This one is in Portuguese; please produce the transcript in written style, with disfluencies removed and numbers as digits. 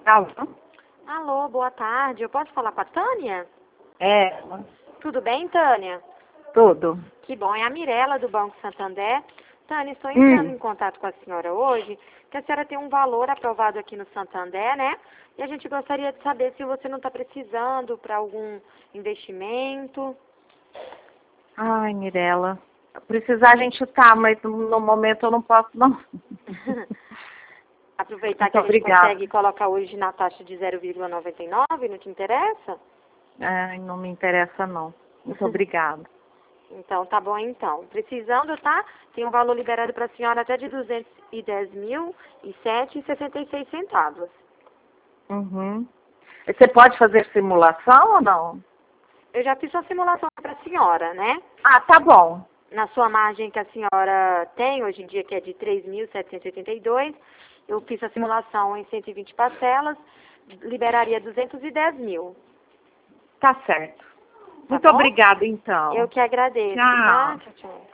Alô? Alô, boa tarde. Eu posso falar com a Tânia? É, Tudo bem, Tânia? tudo. Que bom, é a Mirela do Banco Santander. Tânia, estou entrando em contato com a senhora hoje, que a senhora tem um valor aprovado aqui no Santander, né? E a gente gostaria de saber se você não está precisando para algum investimento. Ai, Mirela, precisar a gente tá, mas no momento eu não posso, não. Aproveitar Muito que a gente obrigada. consegue colocar hoje na taxa de 0,99, não te interessa? Ai, não me interessa, não. Muito obrigada. Então, tá bom então. Precisando, tá? Tem um valor liberado para a senhora até de R$ 210.007,66. Uhum. Você pode fazer simulação ou não? Eu já fiz uma simulação para a senhora, né? Ah, tá bom. Na sua margem que a senhora tem hoje em dia, que é de 3.782, eu fiz a simulação em 120 parcelas, liberaria 210 mil. Tá certo. Tá Muito bom? obrigada, então. Eu que agradeço, tá? Tchau. Tchau, tchau.